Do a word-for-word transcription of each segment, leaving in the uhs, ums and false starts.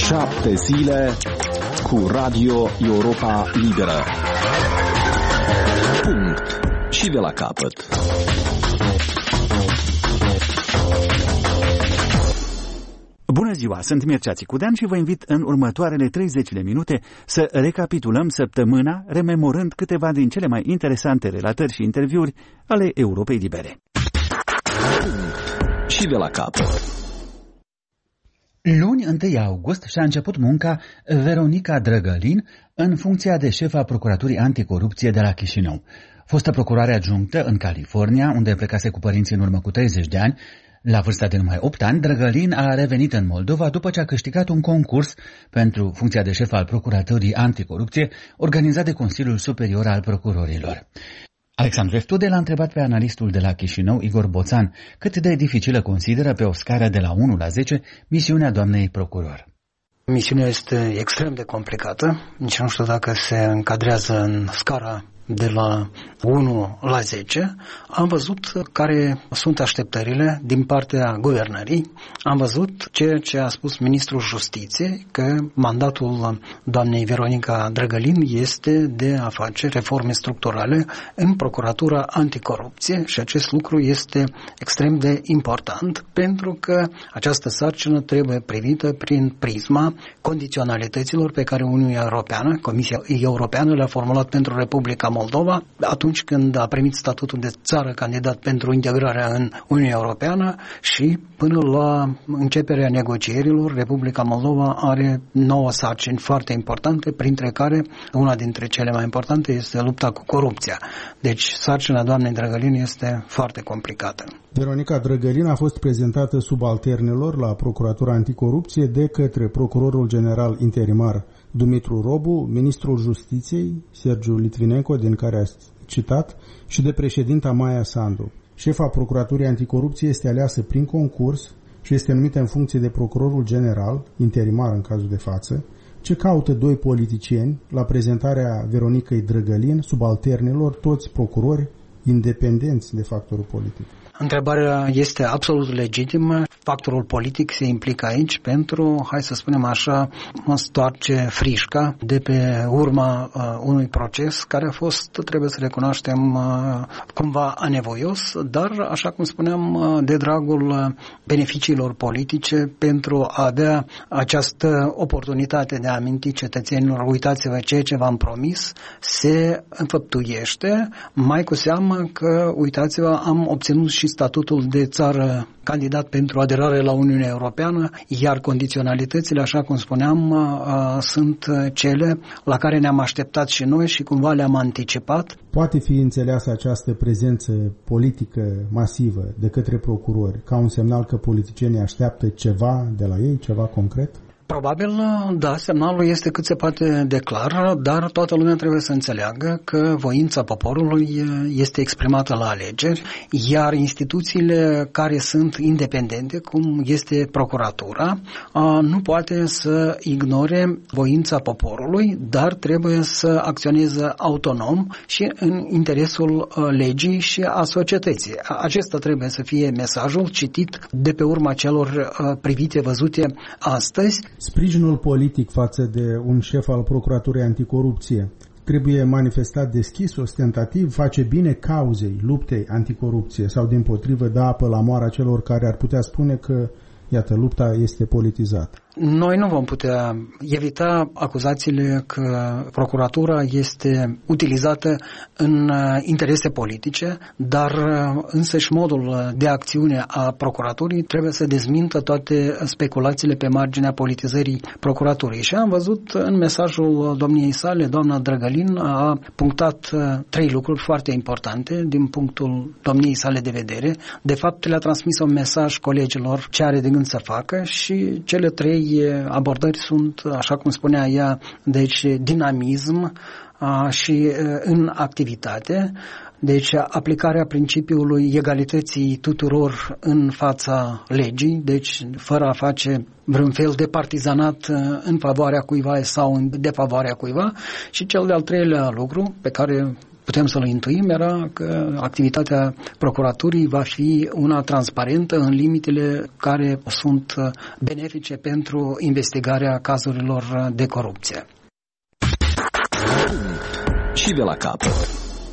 Șapte zile cu Radio Europa Liberă. Punct. Și de la capăt. Bună ziua, sunt Mircea Țicudean și vă invit în următoarele treizeci de minute să recapitulăm săptămâna, rememorând câteva din cele mai interesante relatări și interviuri ale Europei Libere. Punct. Și de la capăt. Luni, întâi august, și-a început munca Veronica Drăgălin în funcția de șef a Procuraturii Anticorupție de la Chișinău. Fostă procuroare adjunctă în California, unde plecase cu părinții în urmă cu treizeci de ani, la vârsta de numai opt ani, Drăgălin a revenit în Moldova după ce a câștigat un concurs pentru funcția de șef al Procuraturii Anticorupție, organizat de Consiliul Superior al Procurorilor. Alexandru Eftude l-a întrebat pe analistul de la Chișinău, Igor Boțan, cât de dificilă consideră pe o scară de la unu la zece misiunea doamnei procuror. Misiunea este extrem de complicată, nici nu știu dacă se încadrează în scara de la unu la zece. Am văzut care sunt așteptările din partea guvernării, am văzut ceea ce a spus ministrul Justiției, că mandatul doamnei Veronica Drăgălin este de a face reforme structurale în Procuratura Anticorupție și acest lucru este extrem de important pentru că această sarcină trebuie privită prin prisma condiționalităților pe care Uniunea Europeană, Comisia Europeană le-a formulat pentru Republica Moldova atunci când a primit statutul de țară candidat pentru integrarea în Uniunea Europeană și până la începerea negocierilor, Republica Moldova are nouă sarcini foarte importante, printre care una dintre cele mai importante este lupta cu corupția. Deci sarcina doamnei Drăgălin este foarte complicată. Veronica Drăgălin a fost prezentată subalternilor la Procuratura Anticorupție de către Procurorul General Interimar Dumitru Robu, Ministrul Justiției Sergiu Litvinenko, din care a citat, și de președinta Maia Sandu. Șefa Procuraturii Anticorupție este aleasă prin concurs și este numită în funcție de Procurorul General, interimar în cazul de față. Ce caută doi politicieni la prezentarea Veronicăi Drăgălin, subalternilor, toți procurori independenți de factorul politic? Întrebarea este absolut legitimă. Factorul politic se implică aici pentru, hai să spunem așa, a stoarce frișca de pe urma uh, unui proces care a fost, trebuie să recunoaștem, uh, cumva anevoios, dar, așa cum spuneam, uh, de dragul beneficiilor politice pentru a avea această oportunitate de a aminti cetățenilor, uitați-vă ceea ce v-am promis, se înfăptuiește, mai cu seamă că, uitați-vă, am obținut și statutul de țară candidat pentru aderare la Uniunea Europeană, iar condiționalitățile, așa cum spuneam, sunt cele la care ne-am așteptat și noi și cumva le-am anticipat. Poate fi înțeleasă această prezență politică masivă de către procurori ca un semnal că politicienii așteaptă ceva de la ei, ceva concret? Probabil, da, semnalul este cât se poate de clar, dar toată lumea trebuie să înțeleagă că voința poporului este exprimată la alegeri, iar instituțiile care sunt independente, cum este procuratura, nu poate să ignore voința poporului, dar trebuie să acționeze autonom și în interesul legii și a societății. Acesta trebuie să fie mesajul citit de pe urma celor privite, văzute astăzi. Sprijinul politic față de un șef al Procuraturii Anticorupție trebuie manifestat deschis, ostentativ, face bine cauzei, luptei anticorupție sau dimpotrivă dă apă la moara celor care ar putea spune că, iată, lupta este politizată? Noi nu vom putea evita acuzațiile că procuratura este utilizată în interese politice, dar însăși modul de acțiune a procuraturii trebuie să dezmintă toate speculațiile pe marginea politizării procuraturii. Și am văzut în mesajul domniei sale, doamna Drăgălin a punctat trei lucruri foarte importante din punctul domniei sale de vedere. De fapt, le-a transmis un mesaj colegilor ce are de gând să facă și cele trei abordări sunt, așa cum spunea ea, deci dinamism a, și a, în activitate, deci aplicarea principiului egalității tuturor în fața legii, deci fără a face vreun fel de partizanat în favoarea cuiva sau în defavoarea cuiva. Și cel de-al treilea lucru pe care putem să-l intuim era că activitatea procuraturii va fi una transparentă în limitele care sunt benefice pentru investigarea cazurilor de corupție. Și de la capăt.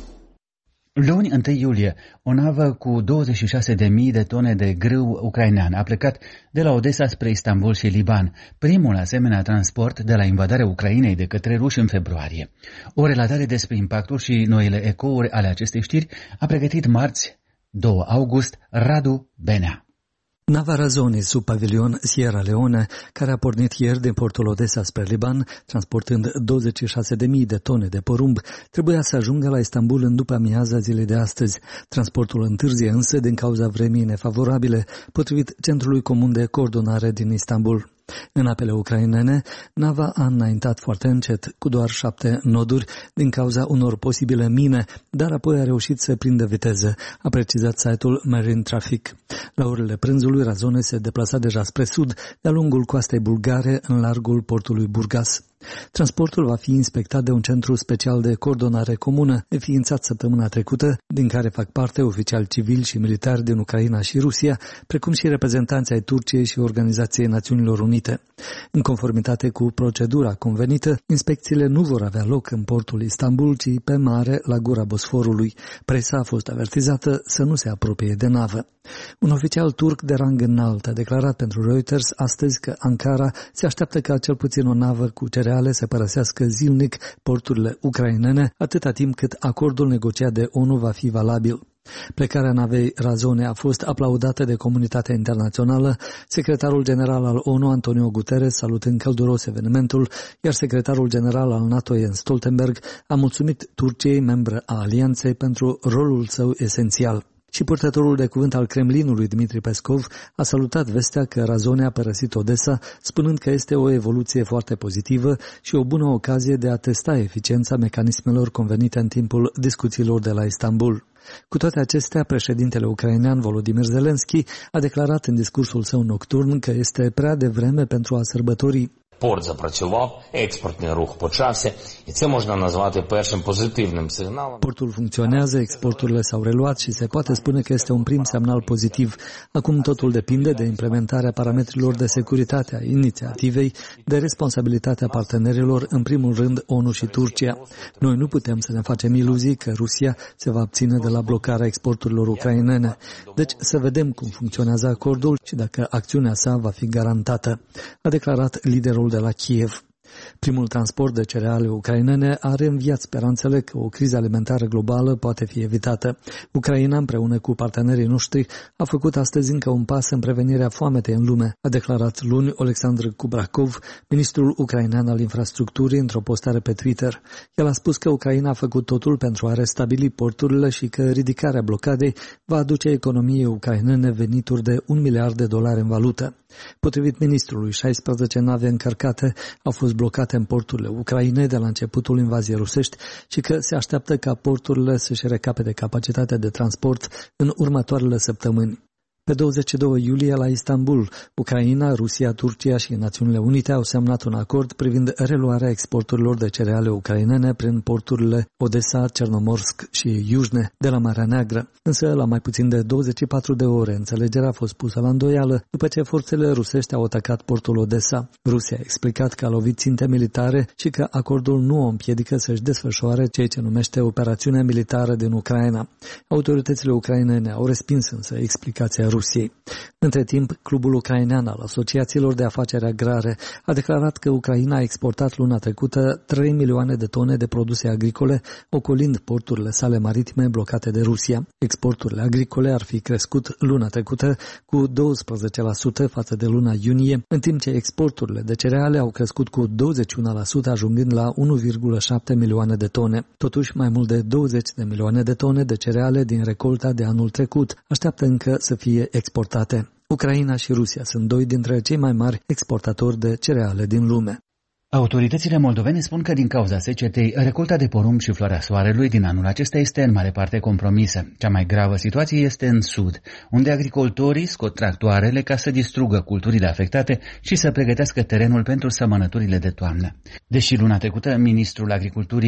Luni, întâi iulie, o navă cu douăzeci și șase de mii de tone de grâu ucrainean a plecat de la Odessa spre Istanbul și Liban, primul asemenea transport de la invadarea Ucrainei de către ruși în februarie. O relatare despre impactul și noile ecouri ale acestei știri a pregătit marți, doi august, Radu Benea. Nava Razoni, sub pavilion Sierra Leone, care a pornit ieri din portul Odessa spre Liban, transportând douăzeci și șase de mii de tone de porumb, trebuia să ajungă la Istanbul în după amiaza zilei de astăzi. Transportul întârzie însă din cauza vremii nefavorabile, potrivit Centrului Comun de Coordonare din Istanbul. În apele ucrainene, nava a înaintat foarte încet, cu doar șapte noduri, din cauza unor posibile mine, dar apoi a reușit să prindă viteză, a precizat site-ul Marine Traffic. La orele prânzului, Razone se deplasa deja spre sud, de-a lungul coastei bulgare, în largul portului Burgas. Transportul va fi inspectat de un centru special de coordonare comună, înființat săptămâna trecută, din care fac parte oficiali civili și militari din Ucraina și Rusia, precum și reprezentanții ai Turciei și Organizației Națiunilor Unite. În conformitate cu procedura convenită, inspecțiile nu vor avea loc în portul Istanbul, ci pe mare, la gura Bosforului. Presa a fost avertizată să nu se apropie de navă. Un oficial turc de rang înalt a declarat pentru Reuters astăzi că Ankara se așteaptă ca cel puțin o navă cu cereale să părăsească zilnic porturile ucrainene, atâta timp cât acordul negociat de ONU va fi valabil. Plecarea navei Razone a fost aplaudată de comunitatea internațională, secretarul general al ONU, Antonio Guterres, salutând călduros evenimentul, iar secretarul general al NATO, Jens Stoltenberg, a mulțumit Turciei, membră a alianței, pentru rolul său esențial. Și purtătorul de cuvânt al Kremlinului, Dmitri Peskov, a salutat vestea că Razone a părăsit Odessa, spunând că este o evoluție foarte pozitivă și o bună ocazie de a testa eficiența mecanismelor convenite în timpul discuțiilor de la Istanbul. Cu toate acestea, președintele ucrainean Volodymyr Zelensky a declarat în discursul său nocturn că este prea devreme pentru a sărbători. Порт запрацював, експортний рух почався, і це можна назвати першим позитивним сигналом. Portul funcționează, exporturile s-au reluat și se poate spune că este un prim semnal pozitiv. Acum totul depinde de implementarea parametrilor de securitate a inițiativei, de responsabilitatea partenerilor, în primul rând ONU și Turcia. Noi nu putem să ne facem iluzii că Rusia se va abține de la blocarea exporturilor ucrainene. Deci să vedem cum funcționează acordul și dacă acțiunea sa va fi garantată, a declarat liderul de la Kiev. Primul transport de cereale ucrainene a reînviat speranțele că o criză alimentară globală poate fi evitată. Ucraina, împreună cu partenerii noștri, a făcut astăzi încă un pas în prevenirea foametei în lume, a declarat luni Oleksandr Kubrakov, ministrul ucrainean al infrastructurii, într-o postare pe Twitter. El a spus că Ucraina a făcut totul pentru a restabili porturile și că ridicarea blocadei va aduce economiei ucrainene venituri de un miliard de dolari în valută. Potrivit ministrului, șaisprezece nave încărcate au fost blocate în porturile Ucrainei de la începutul invaziei rusești și că se așteaptă ca porturile să-și recapete capacitatea de transport în următoarele săptămâni. Pe douăzeci și doi iulie, la Istanbul, Ucraina, Rusia, Turcia și Națiunile Unite au semnat un acord privind reluarea exporturilor de cereale ucrainene prin porturile Odessa, Cernomorsk și Iujne de la Marea Neagră. Însă, la mai puțin de douăzeci și patru de ore, înțelegerea a fost pusă la îndoială după ce forțele rusești au atacat portul Odessa. Rusia a explicat că a lovit ținte militare și că acordul nu o împiedică să-și desfășoare ceea ce numește operațiunea militară din Ucraina. Autoritățile ucrainene au respins însă explicația Rusiei. Între timp, Clubul Ucrainean al Asociațiilor de Afaceri Agrare a declarat că Ucraina a exportat luna trecută trei milioane de tone de produse agricole, ocolind porturile sale maritime blocate de Rusia. Exporturile agricole ar fi crescut luna trecută cu douăsprezece la sută față de luna iunie, în timp ce exporturile de cereale au crescut cu douăzeci și unu la sută, ajungând la unu virgulă șapte milioane de tone. Totuși, mai mult de douăzeci de milioane de tone de cereale din recolta de anul trecut așteaptă încă să fie exportate. Ucraina și Rusia sunt doi dintre cei mai mari exportatori de cereale din lume. Autoritățile moldovene spun că din cauza secetei, recolta de porumb și floarea soarelui din anul acesta este în mare parte compromisă. Cea mai gravă situație este în sud, unde agricultorii scot tractoarele ca să distrugă culturile afectate și să pregătească terenul pentru sămănăturile de toamnă. Deși luna trecută ministrul agriculturii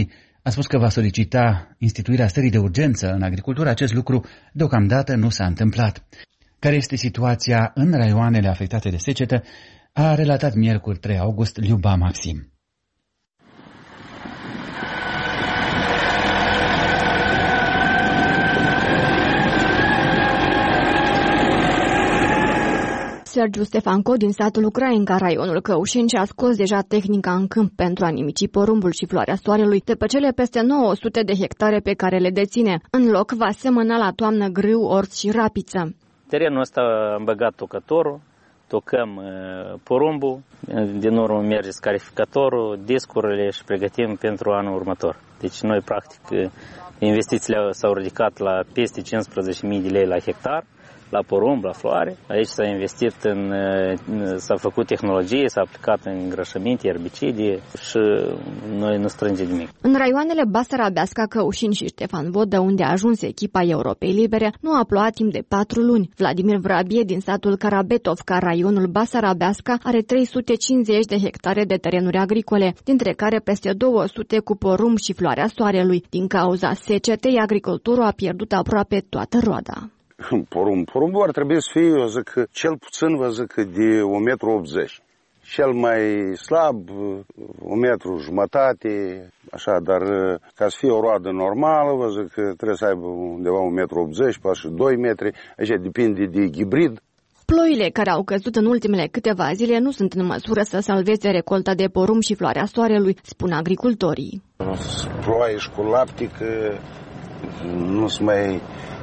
A spus că va solicita instituirea stării de urgență în agricultură. Acest lucru deocamdată nu s-a întâmplat. Care este situația în raioanele afectate de secetă, a relatat miercuri trei august Liuba Maxim. Sergiu Stefanco din satul Ucrainca, raionul Căușeni, și-a scos deja tehnica în câmp pentru a nimici porumbul și floarea soarelui de pe cele peste nouă sute de hectare pe care le deține. În loc va semăna la toamnă grâu, orz și rapiță. Terenul ăsta am băgat tocătorul, tocăm uh, porumbul, din urmă merge scarificatorul, discurile și pregătim pentru anul următor. Deci noi practic investițiile s-au ridicat la peste cincisprezece mii de lei la hectar, la porumb, la floare. Aici s-a investit în, s-a făcut tehnologie, s-a aplicat în îngrășăminte, erbicide și noi nu strângem nimic. În raioanele Basarabeasca, Căușini și Ștefan Vodă, unde a ajuns echipa Europei Libere, nu a plouat timp de patru luni. Vladimir Vrabie din satul Karabetovka, raionul Basarabeasca, are trei sute cincizeci de hectare de terenuri agricole, dintre care peste două sute cu porumb și floarea soarelui. Din cauza secetei, agricultorul a pierdut aproape toată roada. Porumb. Porumbul ar trebui să fie, eu zic, cel puțin, vă zic, de un metru optzeci. Cel mai slab, un metru jumătate, așa, dar ca să fie o roadă normală, vă zic, trebuie să aibă undeva un metru optzeci, poate și doi metri, așa depinde de hibrid. Ploile care au căzut în ultimele câteva zile nu sunt în măsură să salveze recolta de porumb și floarea soarelui, spun agricultorii. Ploaie și cu lapte, că nu se mai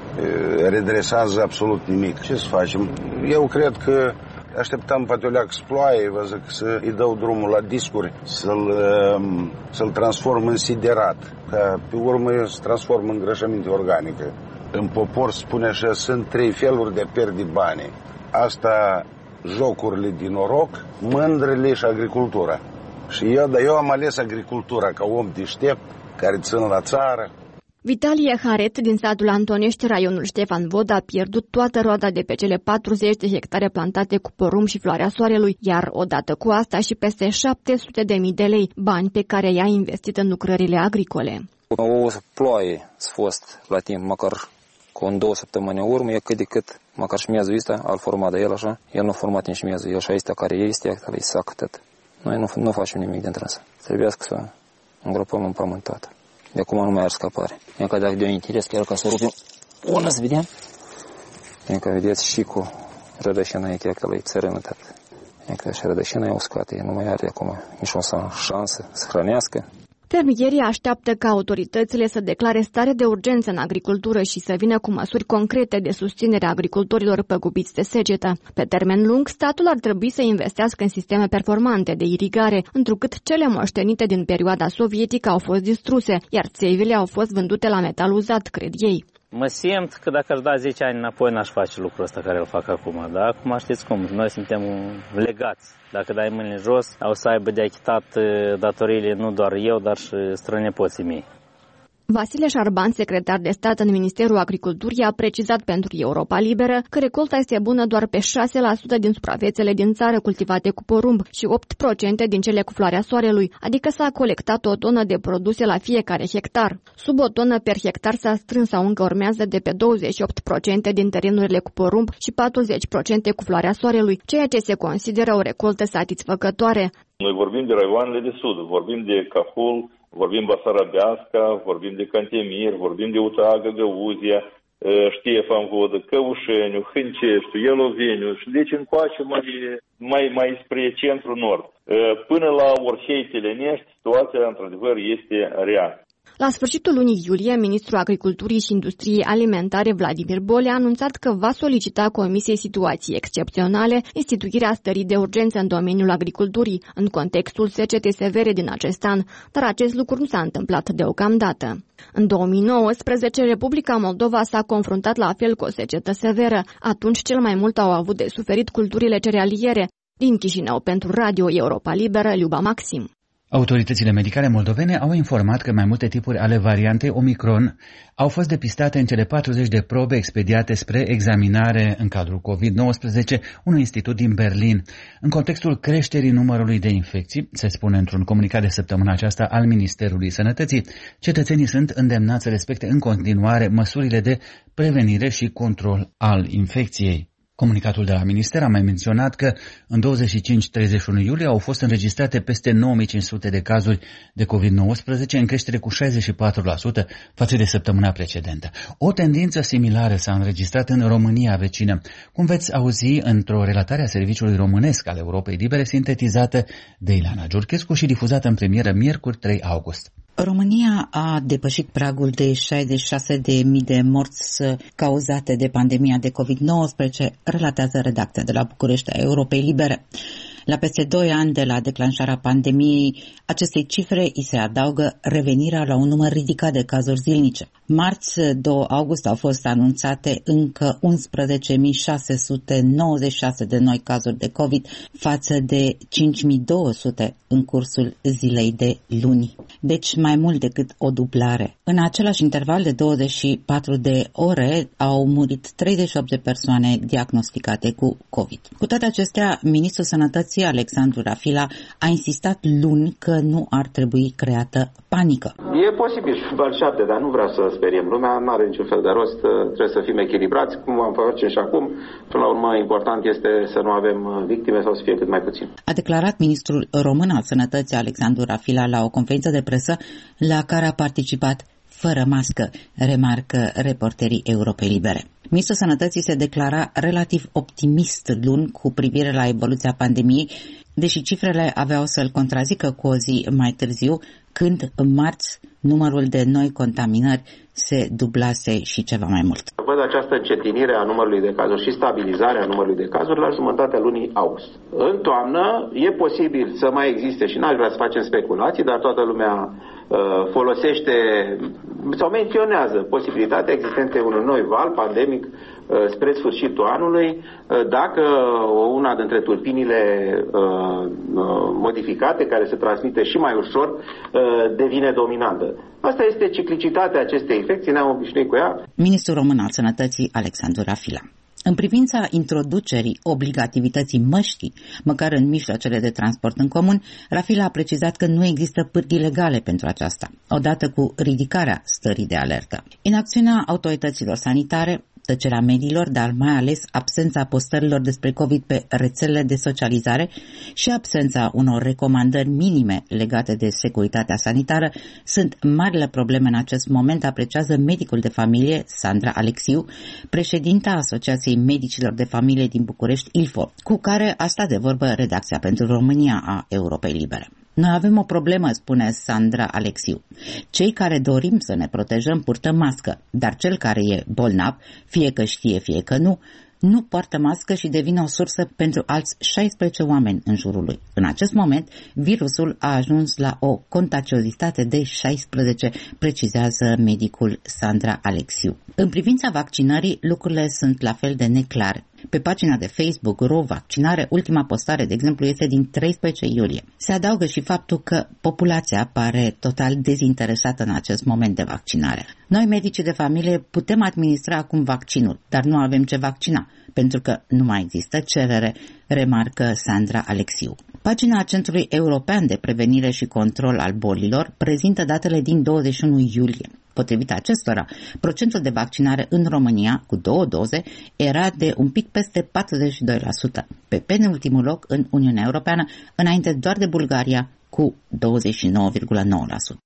redresează absolut nimic. Ce să facem? Eu cred că așteptăm poate o leacă sploaie, vă zic, să îi dau drumul la discuri, să-l, să-l transform în siderat, ca pe urmă să transform în îngrășăminte organică. În popor spune așa, sunt trei feluri de a pierde bani. Asta, jocurile din noroc, mândrele și agricultura. Și eu, dar eu am ales agricultura ca om deștept, care țin la țară. Vitalie Haret din satul Antonești, raionul Ștefan Vodă, a pierdut toată roada de pe cele patruzeci de hectare plantate cu porumb și floarea soarelui, iar odată cu asta și peste șapte sute de mii de lei, bani pe care i-a investit în lucrările agricole. O ploaie a fost la timp, măcar cu în două săptămâni în urmă, e cât de cât, măcar și miezul ăsta, al format de el așa, el nu a format nici miezul, el și ăsta care este, el îi sac tot. Noi nu, nu facem nimic dintre asta. Trebuie să îngropăm în pământ toată. De acum nu mai are scăpare. Încă dacă de un interes, chiar ca să rupim una, să vedem. Încă vedeți și cu rădășina e chiar că la-i țărână tot. Încă și rădășina e uscată, nu mai are acum nici o șansă să hrănească. Fermierii așteaptă ca autoritățile să declare stare de urgență în agricultură și să vină cu măsuri concrete de susținere a agricultorilor păgubiți de secetă. Pe termen lung, statul ar trebui să investească în sisteme performante de irigare, întrucât cele moștenite din perioada sovietică au fost distruse, iar țevile au fost vândute la metal uzat, cred ei. Mă simt că dacă aș da zece ani înapoi, n-aș face lucrul ăsta care îl fac acum. Dar acum știți cum, noi suntem legați. Dacă dai mâinile jos, au să aibă de achitat datoriile nu doar eu, dar și strănepoții mei. Vasile Șarban, secretar de stat în Ministerul Agriculturii, a precizat pentru Europa Liberă că recolta este bună doar pe șase la sută din suprafețele din țară cultivate cu porumb și opt la sută din cele cu floarea soarelui, adică s-a colectat o tonă de produse la fiecare hectar. Sub o tonă per hectar s-a strâns sau încă urmează de pe douăzeci și opt la sută din terenurile cu porumb și patruzeci la sută cu floarea soarelui, ceea ce se consideră o recoltă satisfăcătoare. Noi vorbim de raioanele de sud, vorbim de Cahul, vorbim Basarabeasca, vorbim de Cantemir, vorbim de Utaga, Găuzia, Ștefan Vodă, Căușeniu, Hânceștiu, Ieloveniu și deci încoace mai, mai, mai spre centru-nord. Până la Orhei Telenești, situația într-adevăr este rea. La sfârșitul lunii iulie, ministrul Agriculturii și Industriei Alimentare Vladimir Bolea a anunțat că va solicita Comisiei Situații Excepționale instituirea stării de urgență în domeniul agriculturii, în contextul secetei severe din acest an, dar acest lucru nu s-a întâmplat deocamdată. În două mii nouăsprezece, Republica Moldova s-a confruntat la fel cu o secetă severă. Atunci cel mai mult au avut de suferit culturile cerealiere. Din Chișinău pentru Radio Europa Liberă, Liuba Maxim. Autoritățile medicale moldovene au informat că mai multe tipuri ale variantei Omicron au fost depistate în cele patruzeci de probe expediate spre examinare în cadrul covid nouăsprezece unui institut din Berlin. În contextul creșterii numărului de infecții, se spune într-un comunicat de săptămâna aceasta al Ministerului Sănătății, cetățenii sunt îndemnați să respecte în continuare măsurile de prevenire și control al infecției. Comunicatul de la minister a mai menționat că în douăzeci și cinci treizeci și unu iulie au fost înregistrate peste nouă mii cinci sute de cazuri de covid nouăsprezece, în creștere cu șaizeci și patru la sută față de săptămâna precedentă. O tendință similară s-a înregistrat în România vecină, cum veți auzi într-o relatare a Serviciului Românesc al Europei Libere, sintetizată de Ileana Giurchescu și difuzată în premieră miercuri trei august. România a depășit pragul de șaizeci și șase de mii de morți cauzate de pandemia de covid nouăsprezece, relatează redacția de la București a Europei Libere. La peste doi ani de la declanșarea pandemiei, acestei cifre îi se adaugă revenirea la un număr ridicat de cazuri zilnice. Marți, doi august, au fost anunțate încă unsprezece mii șase sute nouăzeci și șase de noi cazuri de COVID față de cinci mii două sute în cursul zilei de luni. Deci mai mult decât o dublare. În același interval de douăzeci și patru de ore au murit treizeci și opt de persoane diagnosticate cu COVID. Cu toate acestea, Ministrul Sănătății Alexandru Rafila a insistat luni că nu ar trebui creată panică. E posibil și al șapte, dar nu vreau să speriem lumea, nu are niciun fel de rost, trebuie să fim echilibrați, cum am face și acum. Până la urmă, important este să nu avem victime sau să fie cât mai puțin. A declarat ministrul român al Sănătății Alexandru Rafila la o conferință de presă la care a participat fără mască, remarcă reporterii Europei Libere. Ministrul Sănătății se declara relativ optimist luni cu privire la evoluția pandemiei, deși cifrele aveau să-l contrazică cu o zi mai târziu, când în marți numărul de noi contaminări se dublase și ceva mai mult. Văd această încetinire a numărului de cazuri și stabilizarea numărului de cazuri la jumătatea lunii august. În toamnă e posibil să mai existe, și n-aș vrea să facem speculații, dar toată lumea uh, folosește sau menționează posibilitatea existenței unui noi val pandemic uh, spre sfârșitul anului, uh, dacă una dintre tulpinile uh, uh, modificate, care se transmite și mai ușor, uh, devine dominantă. Asta este ciclicitatea acestei infecții, ne-am obișnuit cu ea. Ministrul Român al Sănătății Alexandru Rafila. În privința introducerii obligativității măștii, măcar în mijloacele de transport în comun, Rafila a precizat că nu există pârghii legale pentru aceasta, odată cu ridicarea stării de alertă. Inacțiunea autorităților sanitare, tăcerea mediilor, dar mai ales absența postărilor despre COVID pe rețelele de socializare și absența unor recomandări minime legate de securitatea sanitară sunt marile probleme în acest moment, apreciază medicul de familie Sandra Alexiu, președinta Asociației Medicilor de Familie din București, ILFO, cu care a stat de vorbă redacția pentru România a Europei Libere. Noi avem o problemă, spune Sandra Alexiu. Cei care dorim să ne protejăm purtăm mască, dar cel care e bolnav, fie că știe, fie că nu, nu poartă mască și devine o sursă pentru alți șaisprezece oameni în jurul lui. În acest moment, virusul a ajuns la o contagiozitate de șaisprezece, precizează medicul Sandra Alexiu. În privința vaccinării, lucrurile sunt la fel de neclare. Pe pagina de Facebook Ro Vaccinare, ultima postare, de exemplu, este din treisprezece iulie. Se adaugă și faptul că populația pare total dezinteresată în acest moment de vaccinare. Noi, medicii de familie, putem administra acum vaccinul, dar nu avem ce vaccina, pentru că nu mai există cerere, remarcă Sandra Alexiu. Pagina Centrului European de Prevenire și Control al Bolilor prezintă datele din douăzeci și unu iulie. Potrivit acestora, procentul de vaccinare în România cu două doze era de un pic peste patruzeci și doi la sută, pe penultimul loc în Uniunea Europeană, înainte doar de Bulgaria cu douăzeci și nouă virgulă nouă la sută.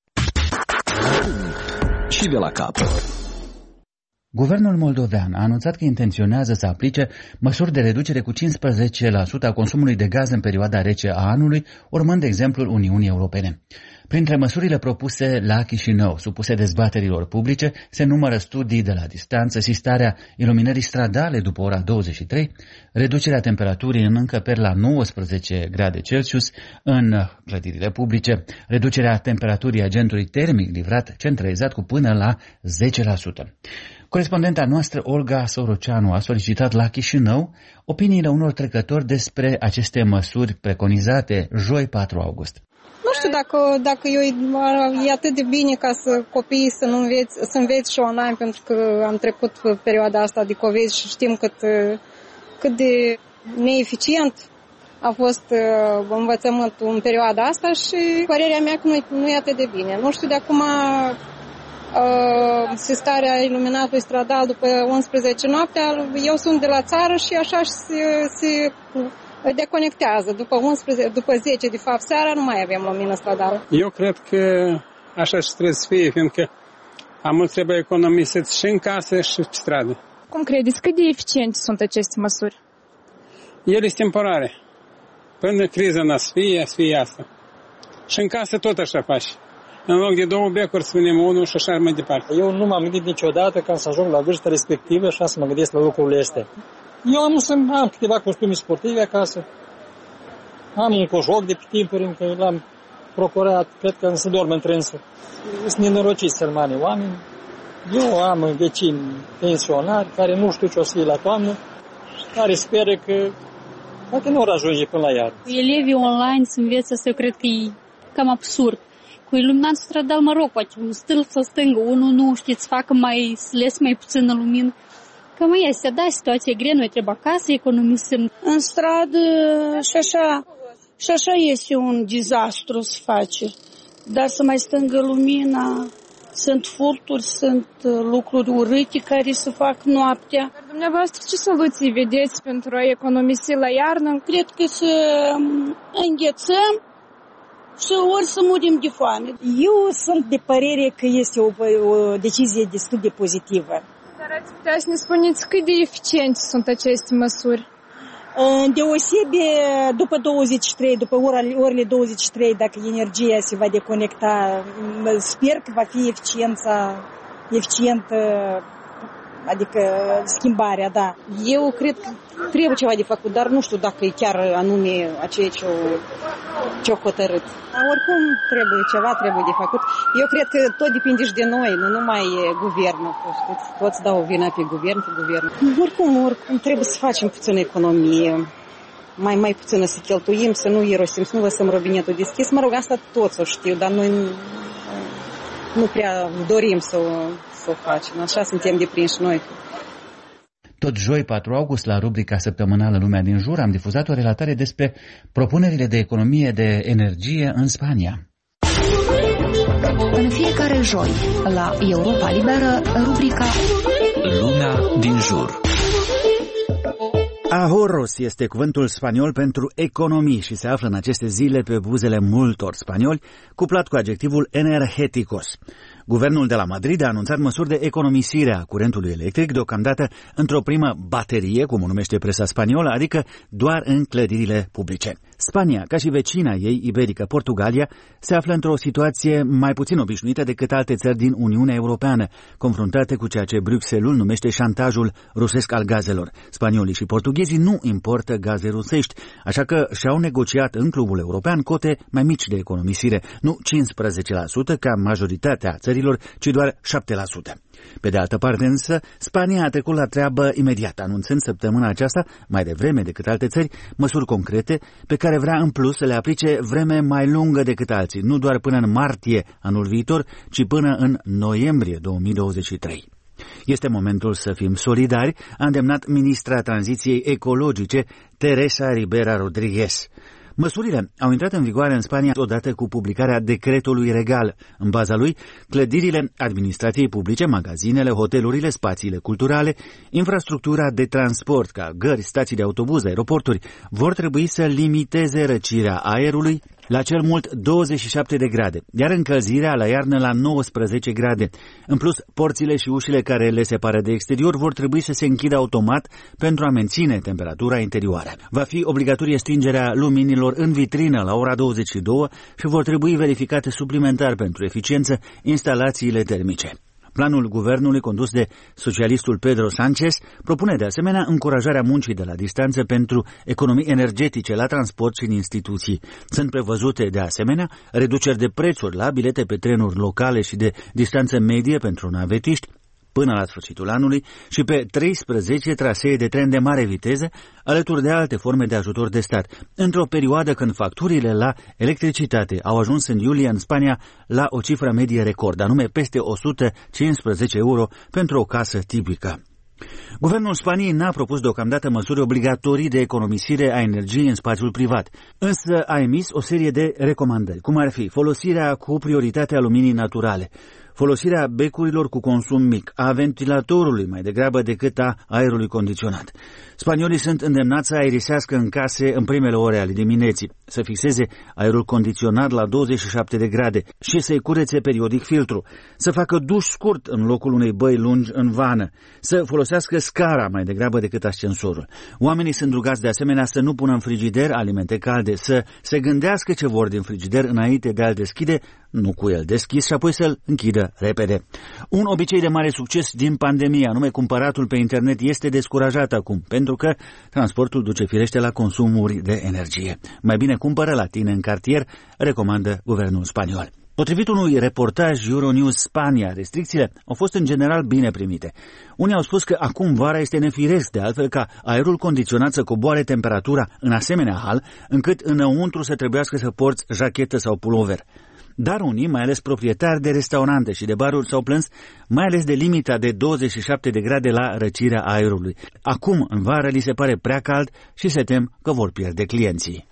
Și de la capăt. Guvernul moldovean a anunțat că intenționează să aplice măsuri de reducere cu cincisprezece la sută a consumului de gaz în perioada rece a anului, urmând exemplul Uniunii Europene. Printre măsurile propuse la Chișinău, supuse dezbaterilor publice, se numără studii de la distanță, sistarea iluminării stradale după ora douăzeci și trei, reducerea temperaturii în încăperi la nouăsprezece grade Celsius în clădirile publice, reducerea temperaturii agentului termic livrat centralizat cu până la zece la sută. Corespondenta noastră, Olga Soroceanu, a solicitat la Chișinău opiniile unor trecători despre aceste măsuri preconizate joi patru august. Nu știu dacă, dacă eu, e atât de bine ca să copiii să nu înveți, să înveți și online, pentru că am trecut perioada asta de COVID și știm cât, cât de neeficient a fost uh, învățământul în perioada asta și părerea mea că nu, nu e atât de bine. Nu știu de acum uh, sistarea iluminatului stradal după unsprezece noaptea. Eu sunt de la țară și așa se, se deconectează. După unsprezece, după zece, de fapt, seara nu mai avem lumină stradală. Eu cred că așa și trebuie să fie, fiindcă am trebuie economisit și în casă și pe stradă. Cum credeți, cât de eficiente sunt aceste măsuri? Ele sunt temporare. Până criza n-a să fie, să fie asta. Și în casă tot așa faci. În loc de două becuri să punem unul și așa mai departe. Eu nu m-am gândit niciodată ca să ajung la vârsta respectivă și să mă gândesc la lucrurile astea. Eu am, am câteva costume sportive acasă. Am un cojoc de pe timpuri încă l-am procurat. Cred că se dorm întrânsă. Sunt nenorociți sărmani oameni. Eu am vecini pensionari care nu știu ce o să fie la toamnă, care speră că poate nu vor ajunge până la iarnă. Elevii online să înveță să eu cred că e cam absurd. Cu iluminatul stradal, mă rog, poate un stâlp să stângă, unul nu știți, facă mai, să les mai puțină lumină. Că mai este, da, situația e grea, noi trebuie acasă, economisim. În stradă și așa, și așa este un dezastru să face. Dar să mai stângă lumina, sunt furturi, sunt lucruri urâte care se fac noaptea. Dar dumneavoastră ce soluții vedeți pentru a economisi la iarnă? Cred că să înghețăm și ori să murim de foame. Eu sunt de părere că este o, o decizie destul de pozitivă. Dar ați putea să ne spuneți cât de eficiente sunt aceste măsuri? Îndeosebe după douăzeci și trei, după orele douăzeci și trei, dacă energia se va deconecta, sper că va fi eficiența, eficientă, adică schimbarea, da. Eu cred că trebuie ceva de făcut, dar nu știu dacă e chiar anume aceea ce-o hotărât. Oricum trebuie ceva, trebuie de făcut. Eu cred că tot depinde și de noi, nu numai guvernul. Știți? Toți dau vina pe guvern, pe guvern. Oricum, oricum trebuie să facem puțină economie, mai, mai puțină să cheltuim, să nu irosim, să nu lăsăm robinetul deschis. Mă rog, asta toți o știu, dar noi nu prea dorim să o, să o facem. Așa suntem deprinși noi. Tot joi, patru august, la rubrica săptămânală Lumea din Jur, am difuzat o relatare despre propunerile de economie de energie în Spania. În fiecare joi, la Europa Liberă, rubrica Lumea din Jur. Ahorros este cuvântul spaniol pentru economii și se află în aceste zile pe buzele multor spanioli, cuplat cu adjectivul energeticos. Guvernul de la Madrid a anunțat măsuri de economisire a curentului electric, deocamdată într-o primă baterie, cum o numește presa spaniolă, adică doar în clădirile publice. Spania, ca și vecina ei iberică, Portugalia, se află într-o situație mai puțin obișnuită decât alte țări din Uniunea Europeană, confruntate cu ceea ce Bruxelles numește șantajul rusesc al gazelor. Spaniolii și portughezii nu importă gaze rusești, așa că și-au negociat în clubul european cote mai mici de economisire, nu cincisprezece la sută ca majoritatea țărilor, ci doar șapte la sută. Pe de altă parte însă, Spania a trecut la treabă imediat, anunțând săptămâna aceasta, mai devreme decât alte țări, măsuri concrete pe care vrea în plus să le aplice vreme mai lungă decât alții, nu doar până în martie anul viitor, ci până în noiembrie două mii douăzeci și trei. Este momentul să fim solidari, a îndemnat ministra tranziției ecologice Teresa Ribera Rodriguez. Măsurile au intrat în vigoare în Spania odată cu publicarea decretului regal. În baza lui, clădirile administrației publice, magazinele, hotelurile, spațiile culturale, infrastructura de transport ca gări, stații de autobuz, aeroporturi, vor trebui să limiteze răcirea aerului la cel mult douăzeci și șapte de grade, iar încălzirea la iarnă la nouăsprezece grade. În plus, porțile și ușile care le separă de exterior vor trebui să se închidă automat pentru a menține temperatura interioară. Va fi obligatorie stingerea luminilor în vitrină la ora douăzeci și două și vor trebui verificate suplimentar pentru eficiență instalațiile termice. Planul guvernului condus de socialistul Pedro Sánchez propune de asemenea încurajarea muncii de la distanță pentru economii energetice la transport și în instituții. Sunt prevăzute de asemenea reduceri de prețuri la bilete pe trenuri locale și de distanță medie pentru navetiști, până la sfârșitul anului și pe treisprezece trasee de tren de mare viteză, alături de alte forme de ajutor de stat, într-o perioadă când facturile la electricitate au ajuns în iulie în Spania la o cifră medie record, anume peste o sută cincisprezece euro pentru o casă tipică. Guvernul Spaniei n-a propus deocamdată măsuri obligatorii de economisire a energiei în spațiul privat, însă a emis o serie de recomandări, cum ar fi folosirea cu prioritate a luminii naturale, folosirea becurilor cu consum mic, a ventilatorului mai degrabă decât a aerului condiționat. Spaniolii sunt îndemnați să aerisească în case în primele ore ale dimineții, să fixeze aerul condiționat la douăzeci și șapte de grade și să-i curețe periodic filtru, să facă duș scurt în locul unei băi lungi în vană, să folosească scara mai degrabă decât ascensorul. Oamenii sunt rugați de asemenea să nu pună în frigider alimente calde, să se gândească ce vor din frigider înainte de a-l deschide, nu cu el deschis, și apoi să-l închidă repede. Un obicei de mare succes din pandemie, anume cumpăratul pe internet, este descurajat acum, pentru că transportul duce firește la consumuri de energie. Mai bine cumpără la tine în cartier, recomandă guvernul spaniol. Potrivit unui reportaj Euronews Spania, restricțiile au fost în general bine primite. Unii au spus că acum vara este nefiresc de altfel ca aerul condiționat să coboare temperatura în asemenea hal, încât înăuntru să trebuiască să porți jachetă sau pulover. Dar unii, mai ales proprietari de restaurante și de baruri, s-au plâns mai ales de limita de douăzeci și șapte de grade la răcirea aerului. Acum, în vară, li se pare prea cald și se tem că vor pierde clienții.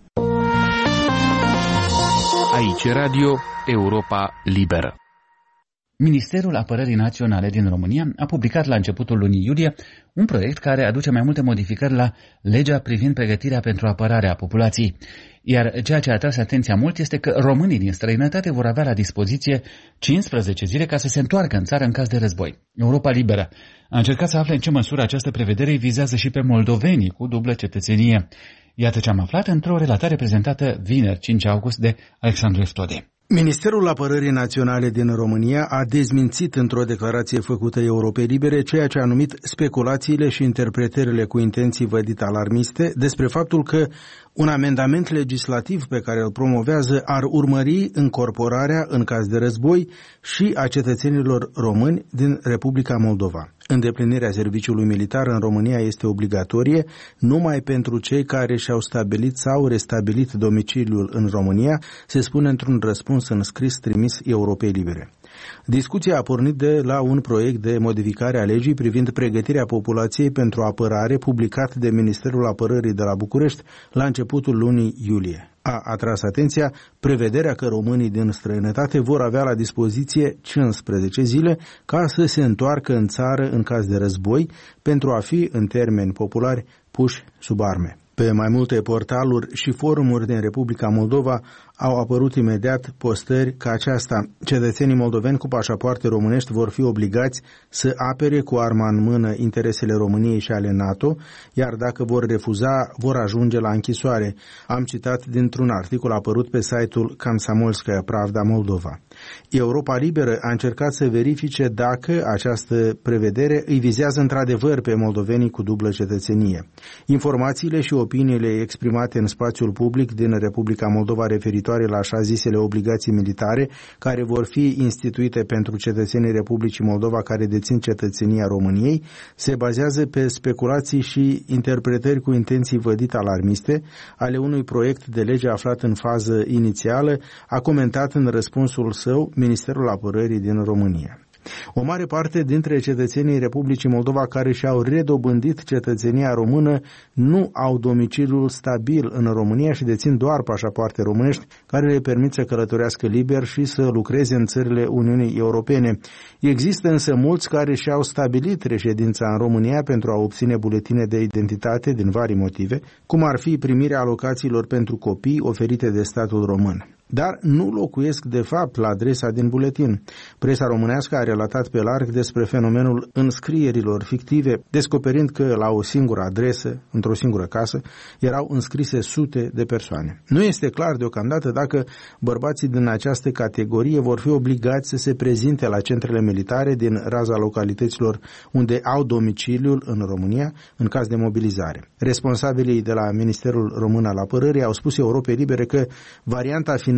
Aici Radio Europa Liberă. Ministerul Apărării Naționale din România a publicat la începutul lunii iulie un proiect care aduce mai multe modificări la legea privind pregătirea pentru apărarea populației. Iar ceea ce a atras atenția mult este că românii din străinătate vor avea la dispoziție cincisprezece zile ca să se întoarcă în țară în caz de război. Europa Liberă a încercat să afle în ce măsură această prevedere îi vizează și pe moldovenii cu dublă cetățenie. Iată ce am aflat într-o relatare prezentată vineri, cinci august, de Alexandru Eftode. Ministerul Apărării Naționale din România a dezmințit într-o declarație făcută Europei Libere ceea ce a numit speculațiile și interpretările cu intenții vădit alarmiste despre faptul că un amendament legislativ pe care îl promovează ar urmări încorporarea în caz de război și a cetățenilor români din Republica Moldova. Îndeplinirea serviciului militar în România este obligatorie numai pentru cei care și-au stabilit sau restabilit domiciliul în România, se spune într-un răspuns în scris trimis Europei Libere. Discuția a pornit de la un proiect de modificare a legii privind pregătirea populației pentru apărare publicat de Ministerul Apărării de la București la începutul lunii iulie. A atras atenția prevederea că românii din străinătate vor avea la dispoziție cincisprezece zile ca să se întoarcă în țară în caz de război pentru a fi, în termeni populari, puși sub arme. Pe mai multe portaluri și forumuri din Republica Moldova au apărut imediat postări ca aceasta. Cetățenii moldoveni cu pașapoarte românești vor fi obligați să apere cu arma în mână interesele României și ale NATO, iar dacă vor refuza, vor ajunge la închisoare. Am citat dintr-un articol apărut pe site-ul Komsomolskaya Pravda Moldova. Europa Liberă a încercat să verifice dacă această prevedere îi vizează într-adevăr pe moldovenii cu dublă cetățenie. Informațiile și opiniile exprimate în spațiul public din Republica Moldova referitoare la așa zisele obligații militare, care vor fi instituite pentru cetățenii Republicii Moldova care dețin cetățenia României, se bazează pe speculații și interpretări cu intenții vădit alarmiste ale unui proiect de lege aflat în fază inițială, a comentat în răspunsul său Ministerul Apărării din România. O mare parte dintre cetățenii Republicii Moldova care și-au redobândit cetățenia română nu au domiciliul stabil în România și dețin doar pașapoarte românești care le permit să călătorească liber și să lucreze în țările Uniunii Europene. Există însă mulți care și-au stabilit reședința în România pentru a obține buletine de identitate din vari motive, cum ar fi primirea alocațiilor pentru copii oferite de statul român. Dar nu locuiesc de fapt la adresa din buletin. Presa românească a relatat pe larg despre fenomenul înscrierilor fictive, descoperind că la o singură adresă, într-o singură casă, erau înscrise sute de persoane. Nu este clar deocamdată dacă bărbații din această categorie vor fi obligați să se prezinte la centrele militare din raza localităților unde au domiciliul în România în caz de mobilizare. Responsabilii de la Ministerul Român al Apărării au spus Europei Libere că varianta finală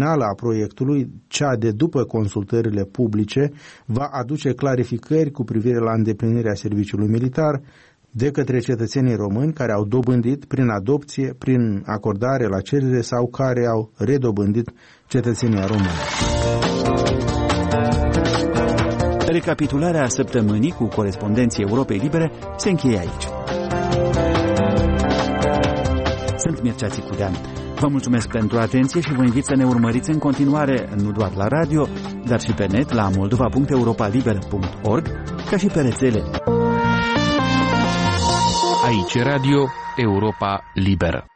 finală a proiectului, cea de după consultările publice, va aduce clarificări cu privire la îndeplinirea serviciului militar de către cetățenii români care au dobândit prin adopție, prin acordare la cerere sau care au redobândit cetățenia română. Recapitularea săptămânii cu corespondenții Europei Libere se încheie aici. Sunt Mircea Țicudean. Vă mulțumesc pentru atenție și vă invit să ne urmăriți în continuare, nu doar la radio, dar și pe net la moldova punct europaliber punct org, ca și pe rețele. Aici Radio Europa Liberă.